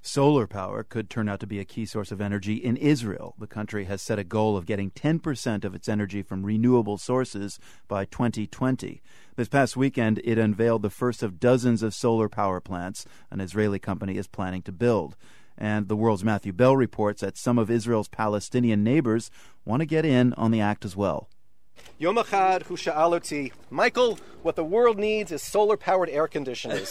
Solar power could turn out to be a key source of energy in Israel. The country has set a goal of getting 10% of its energy from renewable sources by 2020. This past weekend, it unveiled the first of dozens of solar power plants an Israeli company is planning to build. And the World's Matthew Bell reports that some of Israel's Palestinian neighbors want to get in on the act as well. Yom echad hu sha'al oti, Michael, what the world needs is solar-powered air conditioners.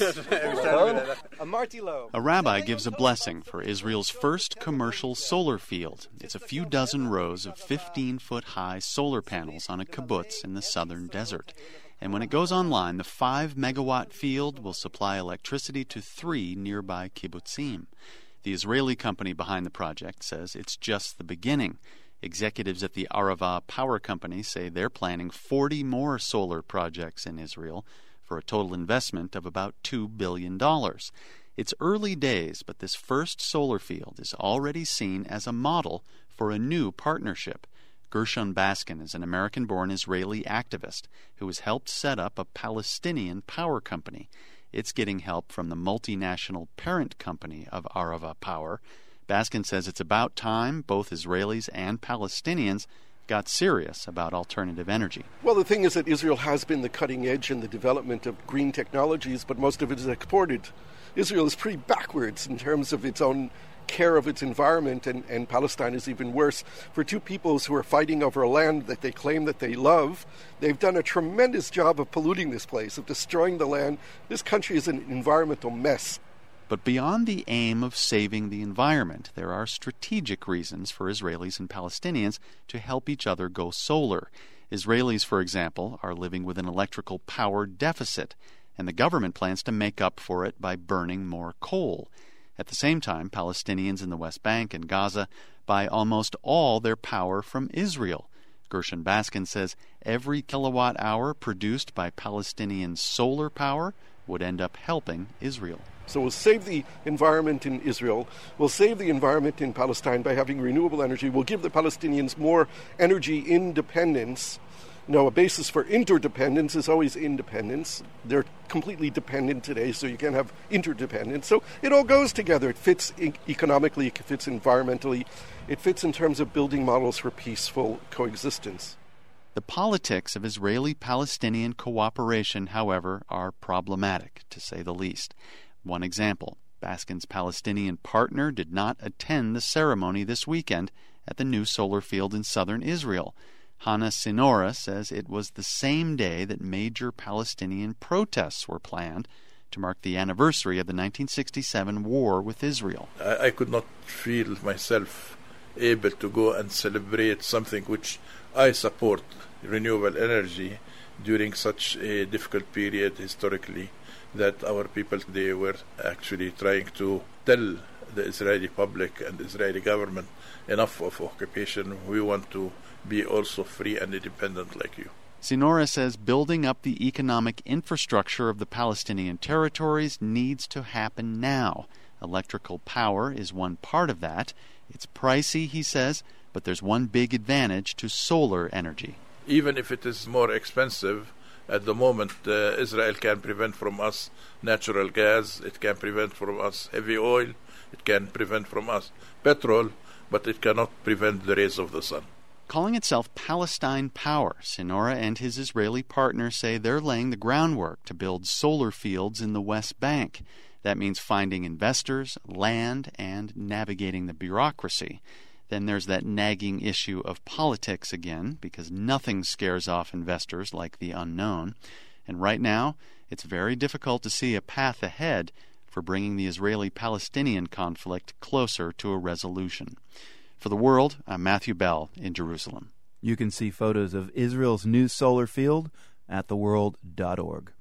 Amarti lo. A rabbi gives a blessing for Israel's first commercial solar field. It's a few dozen rows of 15-foot-high solar panels on a kibbutz in the southern desert. And when it goes online, the 5-megawatt field will supply electricity to 3 nearby kibbutzim. The Israeli company behind the project says it's just the beginning. Executives at the Arava Power Company say they're planning 40 more solar projects in Israel for a total investment of about $2 billion. It's early days, but this first solar field is already seen as a model for a new partnership. Gershon Baskin is an American-born Israeli activist who has helped set up a Palestinian power company. It's getting help from the multinational parent company of Arava Power. Baskin says it's about time both Israelis and Palestinians got serious about alternative energy. Well, the thing is that Israel has been the cutting edge in the development of green technologies, but most of it is exported. Israel is pretty backwards in terms of its own care of its environment, and Palestine is even worse. For two peoples who are fighting over a land that they claim that they love, they've done a tremendous job of polluting this place, of destroying the land. This country is an environmental mess. But beyond the aim of saving the environment, there are strategic reasons for Israelis and Palestinians to help each other go solar. Israelis, for example, are living with an electrical power deficit, and the government plans to make up for it by burning more coal. At the same time, Palestinians in the West Bank and Gaza buy almost all their power from Israel. Gershon Baskin says every kilowatt hour produced by Palestinian solar power would end up helping Israel. So we'll save the environment in Israel. We'll save the environment in Palestine by having renewable energy. We'll give the Palestinians more energy independence. A basis for interdependence is always independence. They're completely dependent today, so you can't have interdependence. So it all goes together. It fits economically, it fits environmentally, it fits in terms of building models for peaceful coexistence. The politics of Israeli-Palestinian cooperation, however, are problematic, to say the least. One example, Baskin's Palestinian partner did not attend the ceremony this weekend at the new solar field in southern Israel. Hannah Sinora says it was the same day that major Palestinian protests were planned to mark the anniversary of the 1967 war with Israel. I could not feel myself able to go and celebrate something which I support, renewable energy, during such a difficult period historically, that our people, they were actually trying to tell the Israeli public and the Israeli government, enough of occupation, we want to be also free and independent like you. Sinora says building up the economic infrastructure of the Palestinian territories needs to happen now. Electrical power is one part of that. It's pricey, he says, but there's one big advantage to solar energy. Even if it is more expensive, at the moment, Israel can prevent from us natural gas, it can prevent from us heavy oil, it can prevent from us petrol, but it cannot prevent the rays of the sun. Calling itself Palestine Power, Sinora and his Israeli partner say they're laying the groundwork to build solar fields in the West Bank. That means finding investors, land, and navigating the bureaucracy. Then there's that nagging issue of politics again, because nothing scares off investors like the unknown. And right now, it's very difficult to see a path ahead for bringing the Israeli-Palestinian conflict closer to a resolution. For The World, I'm Matthew Bell in Jerusalem. You can see photos of Israel's new solar field at theworld.org.